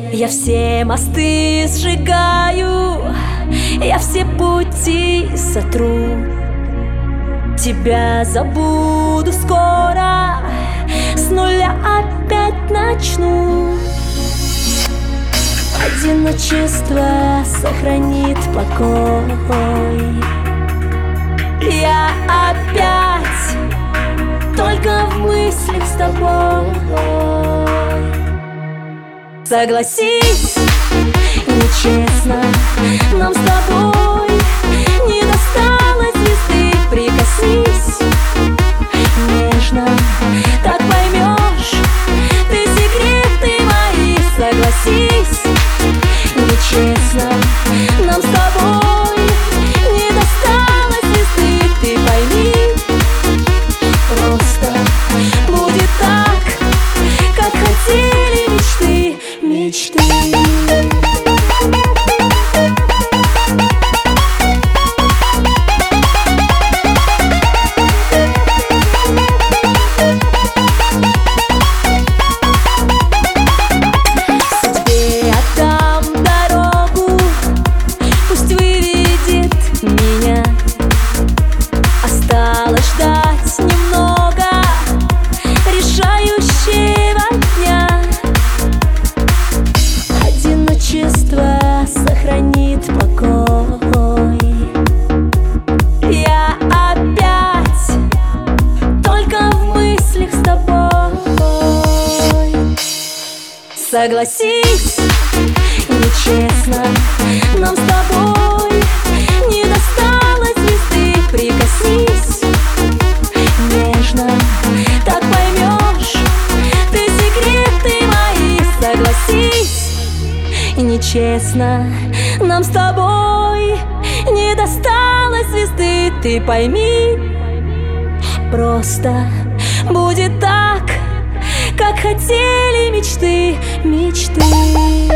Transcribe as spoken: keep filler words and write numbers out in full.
Я все мосты сжигаю, я все пути сотру. Тебя забуду скоро, с нуля опять начну. Одиночество сохранит покой. Я опять только в мыслях с тобой. Согласись, нечестно нам с тобой не досталось звезды. Прикоснись нежно, так поймешь ты секреты мои. Согласись, нечестно нам с тобой не досталось звезды. Ты пойми, просто будет так, как хотели мечты, мечты. Ждать немного решающего дня. Одиночество сохранит покой. Я опять только в мыслях с тобой. Согласись, нечестно нам с тобой не досталось звезды. Прикоснись нежно, так поймешь ты секреты мои. Согласись, нечестно нам с тобой не досталось звезды. Ты пойми, просто будет так, как хотели мечты, мечты.